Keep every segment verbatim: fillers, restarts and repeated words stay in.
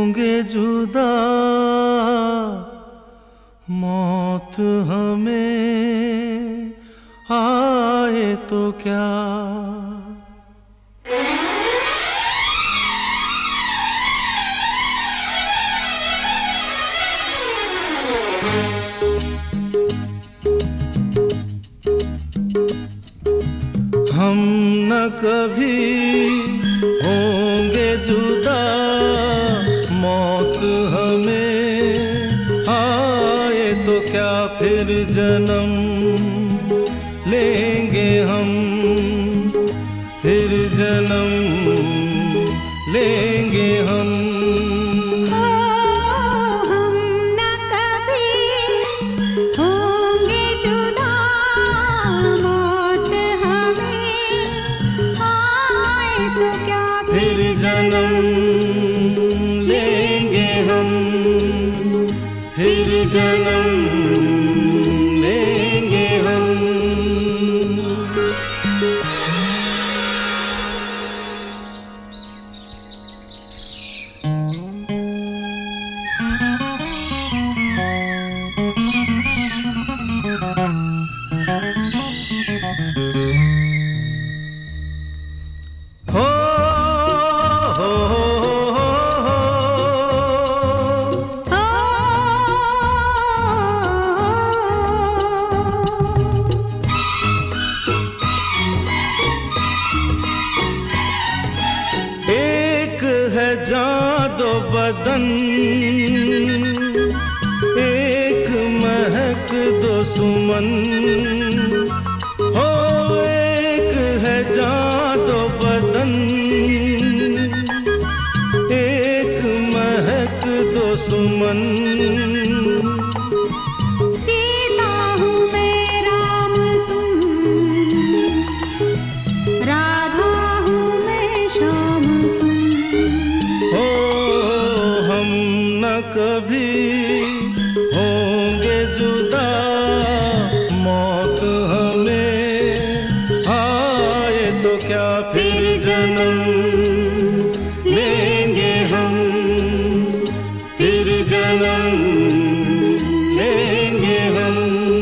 होंगे जुदा, मौत हमें आए तो क्या। हम न कभी होंगे जुदा, मौत हमें आए तो क्या। फिर जन्म लेंगे हम, फिर जन्म लेंगे हम। फिर जन्म लेंगे हम, फिर जन्म लेंगे हम। हो जान दो बदन, एक महक दो सुमन। हो एक है जान दो बदन, एक महक दो सुमन। सीता हूँ मैं राम तुम, राधा हूँ मैं श्याम तुम। कभी होंगे जुदा, मौत हमें आए तो क्या। फिर जन्म लेंगे हम, फिर जन्म लेंगे हम।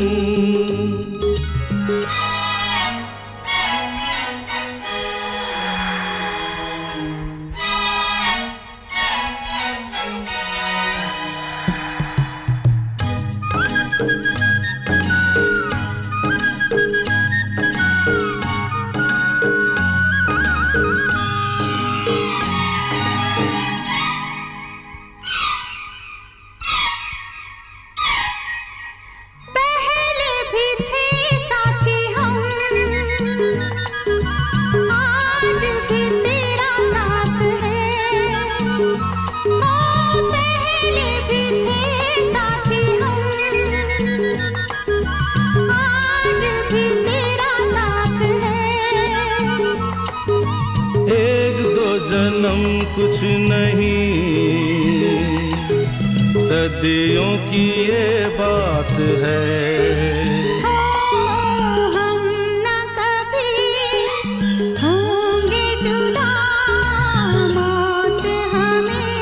जन्म कुछ नहीं, सदियों की ये बात है। हो हम न कभी होंगे जुदा, मौत हमें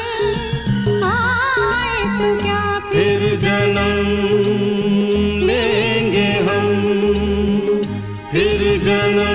आए तो क्या। फिर जन्म लेंगे हम, फिर जन्म